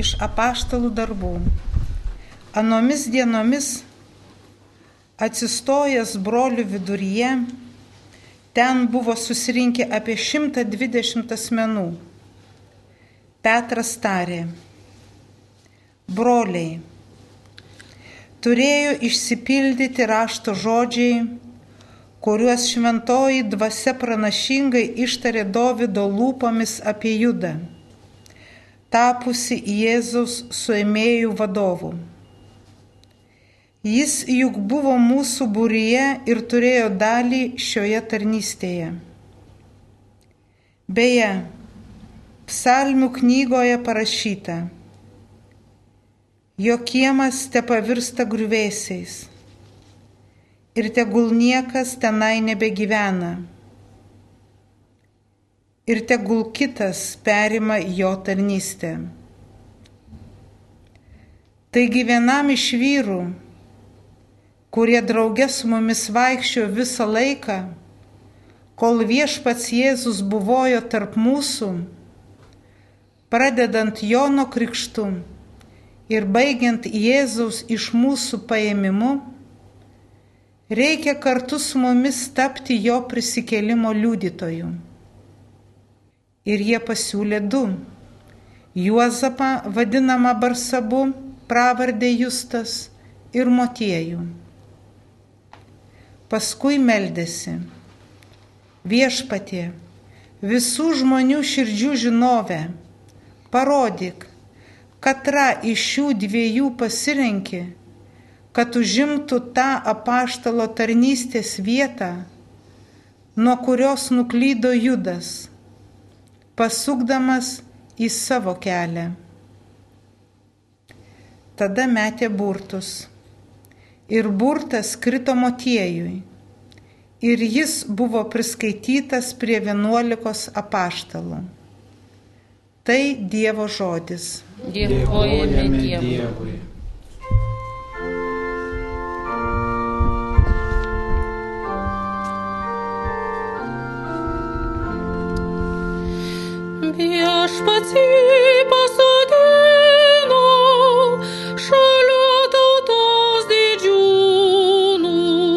iš apaštalų darbų. Anomis dienomis, atsistojęs brolių viduryje, ten buvo susirinkę apie 120 asmenų. Petras tarė: broliai, turėjo išsipildyti rašto žodžiai, kuriuos šventoji dvasia pranašingai ištarė Dovydo lūpomis apie Judą, tapusi Jėzaus suėmėjų vadovu. Jis juk buvo mūsų būryje ir turėjo dalį šioje tarnystėje. Beje, psalmių knygoje parašyta: jo kiemas tepavirsta griuvėsiais ir tegul niekas tenai nebegyvena, ir tegul kitas perima jo tarnystę. Taigi vienam iš vyrų, kurie drauge su mumis vaikščiojo visą laiką, kol viešpats Jėzus buvojo tarp mūsų, pradedant Jono krikštu ir baigiant Jėzaus iš mūsų paėmimu, reikia kartu su mumis tapti jo prisikėlimo liudytojų. Ir jie pasiūlė 2: Juozapą, vadinamą Barsabu, pravardę Justas, ir Motiejų. Paskui meldėsi: viešpatie, visų žmonių širdžių žinovė, parodyk, katrą iš šių 2 pasirenki, kad užimtų tą apaštalo tarnystės vietą, nuo kurios nuklydo Judas, pasukdamas į savo kelią. Tada metė burtus, ir burtas krito Motiejui, ir jis buvo priskaitytas prie 11 apaštalų. Tai Dievo žodis. Dėkojame Dievui. Viešpats jį pasodino šalia tautos didžiūnų.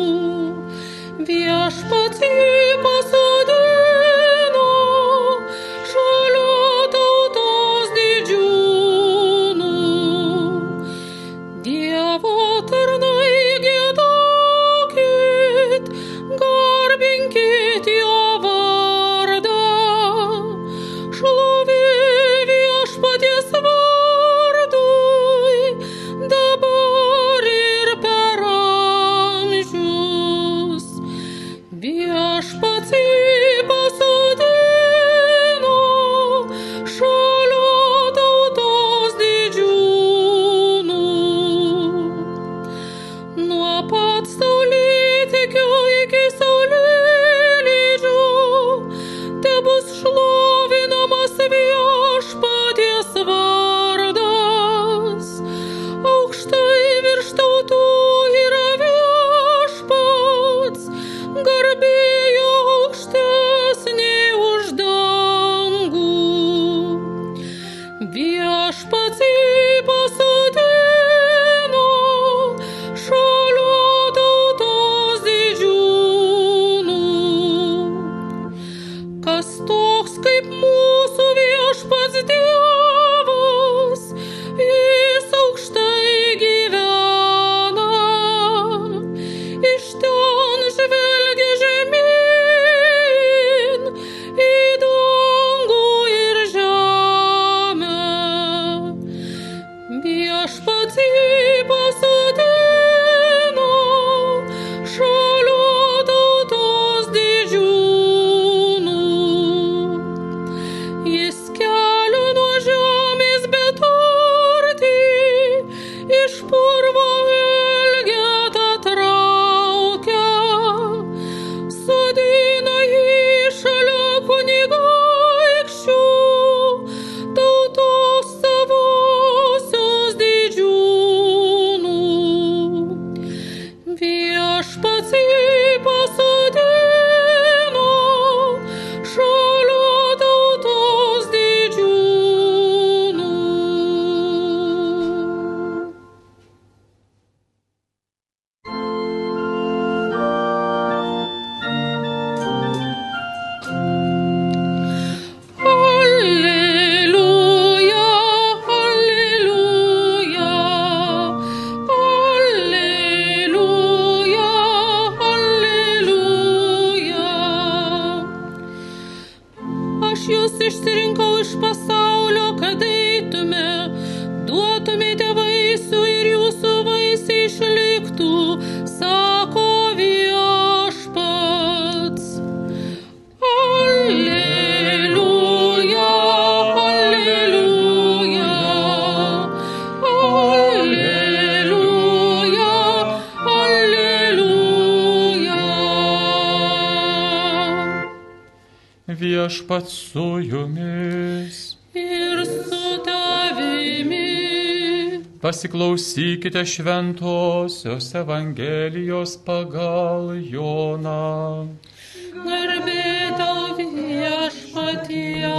Viešpats jį pasodino šalia tautos didžiūnų. Dievo tarnai giedokit, garbinkit jo vardą. Šlovė viešpaties vardui, dabar ir per amžius. Viešpats jį pasodino šalia tautos didžiūnų. Nuo pat saulėtekio iki saulėlydžio tebus šlovinamas viešpaties vardas. Aukštai virš tautų yra viešpats, garbė jo aukštesnė už dangų. Viešpats jį pasodino šalia tautos didžiūnų. Kas toks kaip mūsų viešpats Dievas, jis aukštai gyvena, iš ten žvelgia žemyn į dangų ir žemę. duotumėte vaisių ir jūsų vaisiai išliktų, sako Viešpats. Alleluja, alleluja, alleluja, alleluja. Viešpats su jumis. Ir su tavimi. Pasiklausykite šventosios Evangelijos pagal Joną. Garbė tau Viešpatie.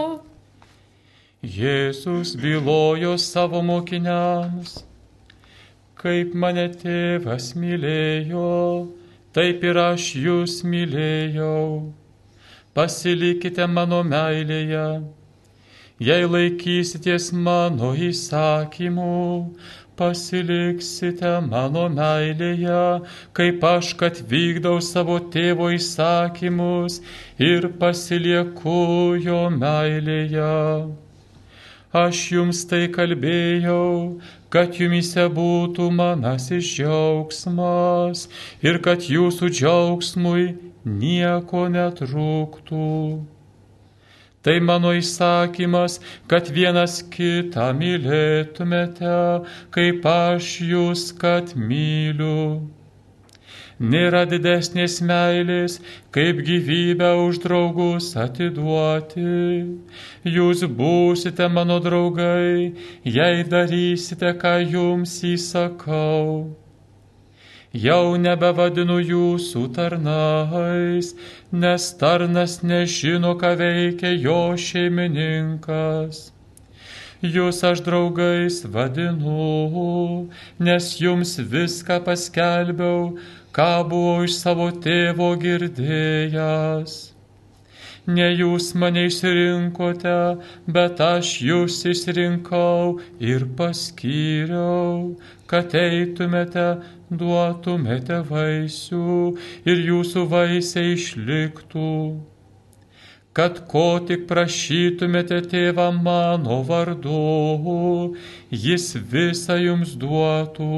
Jėzus bylojo savo mokiniams: kaip mane tėvas mylėjo, taip ir aš jūs mylėjau. Pasilikite mano meilėje. Jei laikysitės mano įsakymų, pasiliksite mano meilėje, kaip aš, kad vykdau savo tėvo įsakymus ir pasilieku jo meilėje. Aš jums tai kalbėjau, kad jumise būtų manasis džiaugsmas ir kad jūsų džiaugsmui nieko netrūktų. Tai mano įsakymas, kad vienas kitą mylėtumėte, kaip aš jūs, kad myliu. Nėra didesnės meilės, kaip gyvybę už draugus atiduoti. Jūs būsite mano draugai, jei darysite, ką jums įsakau. Jau nebevadinu jūsų tarnais, nes tarnas nežino, ką veikia jo šeimininkas. Jūs aš draugais vadinu, nes jums viską paskelbiau, ką buvau iš savo tėvo girdėjęs. Ne jūs mane išsirinkote, bet aš jūs išsirinkau ir paskyriau, kad eitumėte, duotumėte vaisių ir jūsų vaisiai išliktų. Kad ko tik prašytumėte tėvą mano vardu, jis visą jums duotų.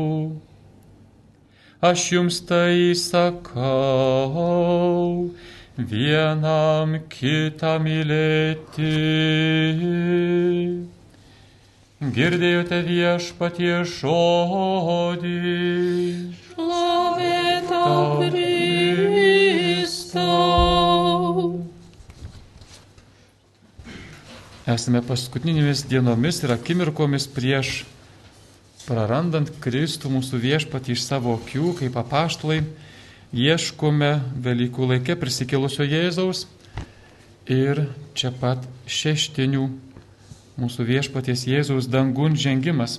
Aš jums tai sakau, vienam kitą mylėti. Girdėjote Viešpaties žodį. Šlovė tau, Kristau. Esame paskutinėmis dienomis ir akimirkomis prieš prarandant Kristų mūsų Viešpatį iš savo akių, kaip apaštalai, ieškome Velykų laike prisikėlusio Jėzaus ir čia pat šeštinių mūsų Viešpaties Jėzaus dangun žengimas.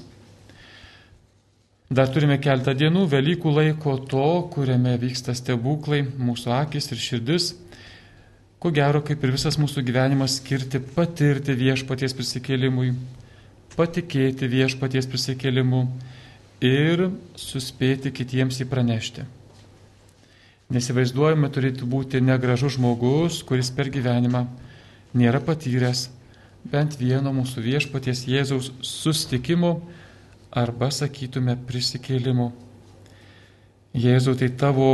Dar turime keletą dienų Velykų laiko to, kuriame vyksta stebuklai, mūsų akis ir širdis, ko gero, kaip ir visas mūsų gyvenimas, skirti patirti Viešpaties prisikėlimui, patikėti Viešpaties prisikėlimu ir suspėti kitiems jį pranešti. Nesivaizduojame turėtų būti negražus žmogus, kuris per gyvenimą nėra patyręs bent vieno mūsų Viešpaties Jėzaus susitikimo arba, sakytume, prisikėlimo. Jėzau, tai tavo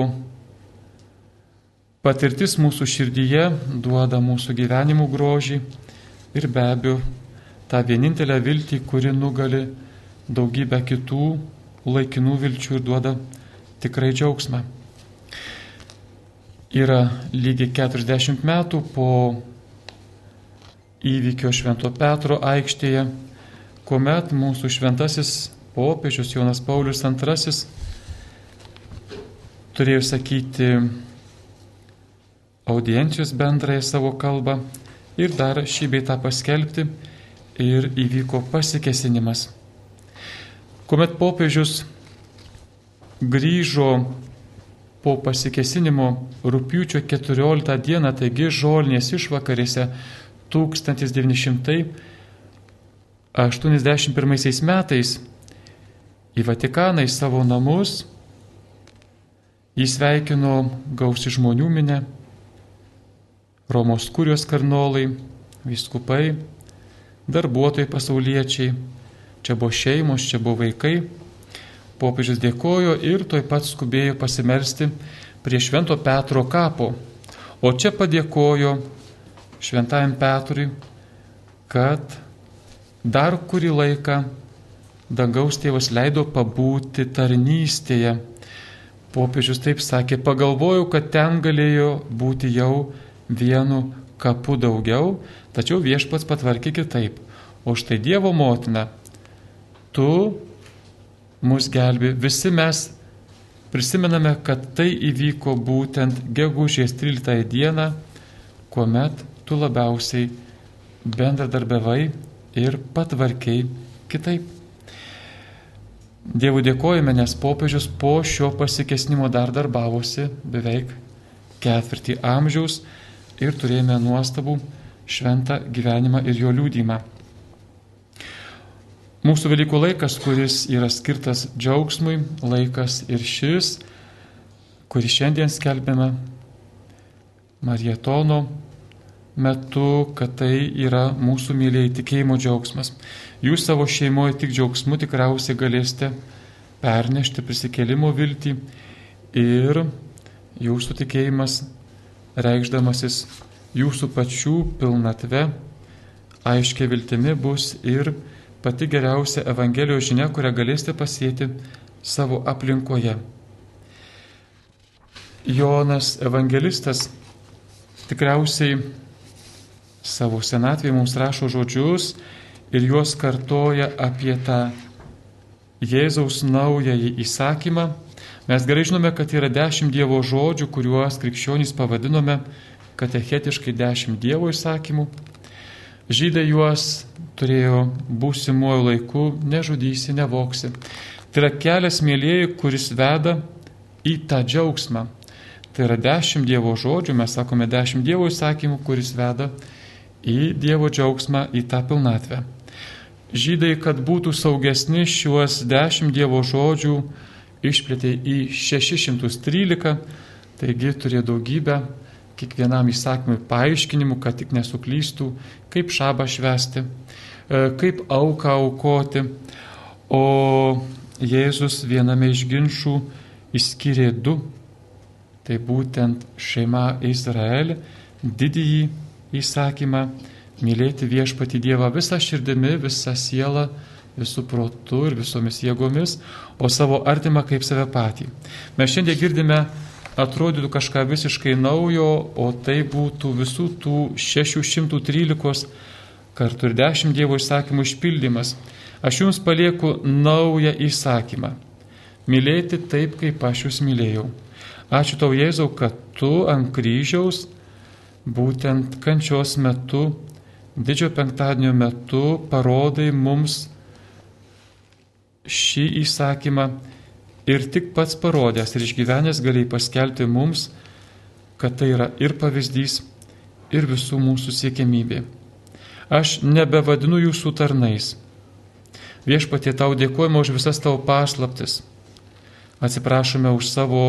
patirtis mūsų širdyje duoda mūsų gyvenimų grožį ir be abejo tą vienintelę viltį, kuri nugali daugybę kitų laikinų vilčių ir duoda tikrai džiaugsmą. Yra lygiai 40 metų po įvykio Švento Petro aikštėje, kuomet mūsų šventasis popiežius Jonas Paulius II turėjo sakyti audiencijos bendrąją savo kalbą ir dar šį bei tą paskelbti ir įvyko pasikėsinimas. Kuomet popiežius grįžo po pasikėsinimo rugpjūčio 14 dieną, taigi žolinės išvakarėse 1981 metais į Vatikaną, į savo namus, jį sveikino gausi žmonių minė, Romos kurijos kardinolai, vyskupai, darbuotojai pasauliečiai, čia buvo šeimos, čia buvo vaikai. Popiežius dėkojo ir tuoj pat skubėjo pasimelsti prie Švento Petro kapo. O čia padėkojo Šventajam Petrui, kad dar kurį laiką dangaus tėvas leido pabūti tarnystėje. Popiežius taip sakė, pagalvojau, kad ten galėjo būti jau vienu kapu daugiau, tačiau viešpats patvarkė kitaip. O štai Dievo motina, tu mus gelbi. Visi mes prisimename, kad tai įvyko būtent gegužės 13 dieną, kuomet tu labiausiai bendradarbiavai ir patvarkiai kitaip. Dievui dėkojame, nes popiežius po šio pasikėsinimo dar darbavosi beveik 4 amžiaus ir turėjome nuostabų šventą gyvenimą ir jo liudymą. Mūsų Velykų laikas, kuris yra skirtas džiaugsmui, laikas ir šis, kurį šiandien skelbėme marietono metu, kad tai yra mūsų mylėjai tikėjimo džiaugsmas. Jūs savo šeimoje tik džiaugsmu tikriausiai galėsite pernešti prisikėlimo viltį ir jūsų tikėjimas, reikšdamasis jūsų pačių pilnatve, aiškia viltimi bus ir pati geriausia Evangelijos žinia, kurią galėsite pasėti savo aplinkoje. Jonas evangelistas tikriausiai savo senatvėje mums rašo žodžius ir juos kartoja apie tą Jėzaus naująjį įsakymą. Mes gerai žinome, kad yra 10 Dievo žodžių, kuriuos krikščionys pavadinome katechetiškai 10 Dievo įsakymų. Žydai juos turėjo būsimuoju laiku: nežudysi, nevoksi. Tai yra kelias, mėlėjai, kuris veda į tą džiaugsmą. Tai yra 10 Dievo žodžių, mes sakome 10 Dievo įsakymų, kuris veda į Dievo džiaugsmą, į tą pilnatvę. Žydai, kad būtų saugesni, šiuos 10 Dievo žodžių išplėtė į 613, taigi turėjo daugybę kiekvienam įsakymui paaiškinimų, kad tik nesuklystų, kaip šabą švęsti, kaip auką aukoti. O Jėzus viename iš ginčų išskyrė 2, tai būtent šeima Izraelį, didįjį įsakymą mylėti viešpatį Dievą visą širdimi, visą sielą, visų protu ir visomis jėgomis, o savo artimą kaip save patį. Mes šiandien girdime, atrodytų kažką visiškai naujo, o tai būtų visų tų 613 kartų ir 10 Dievo įsakymų išpildymas. Aš jums palieku naują įsakymą. Mylėti taip, kaip aš jūs mylėjau. Ačiū tau, Jėzau, kad tu ant kryžiaus, būtent kančios metu, Didžiojo penktadienio metu, parodai mums šį įsakymą ir tik pats parodęs ir išgyvenęs galėjai paskelbti mums, kad tai yra ir pavyzdys, ir visų mūsų siekiamybė. Aš nebevadinu jūsų tarnais. Viešpatie, tau dėkojame už visas tavo paslaptis. Atsiprašome už savo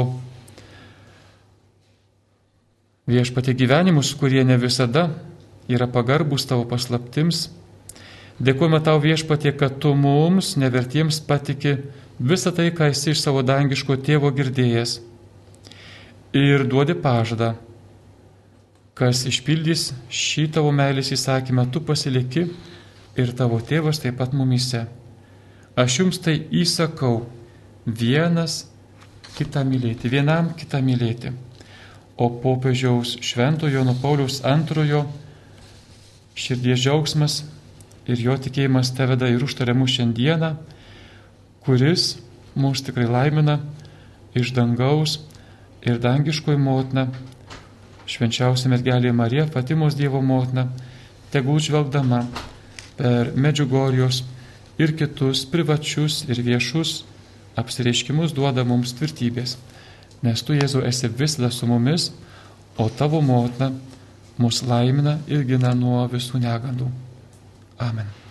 viešpatie gyvenimus, kurie ne visada yra pagarbus tavo paslaptims. Dėkojame tau, viešpatie, kad tu mums, nevertiems, patiki visą tai, ką esi iš savo dangiško tėvo girdėjęs. Ir duodi pažadą, kas išpildys šį tavo meilės įsakymą, tu pasiliki ir tavo tėvas taip pat mumyse. Aš jums tai įsakau, vienas kitą mylėti, vienam kitą mylėti. O popiežiaus Šventojo Jono Pauliaus II širdies džiaugsmas ir jo tikėjimas te veda ir užtaria mus šiandieną, kuris mus tikrai laimina iš dangaus ir dangiškoji motina, švenčiausia mergelė Marija, Fatimos Dievo motina, tegul žvelgdama per Medžiugorijos ir kitus privačius ir viešus apsireiškimus duoda mums tvirtybės. Nes tu, Jėzau, esi visada su mumis, o tavo motina mus laimina ir gina nuo visų negandų. Amen.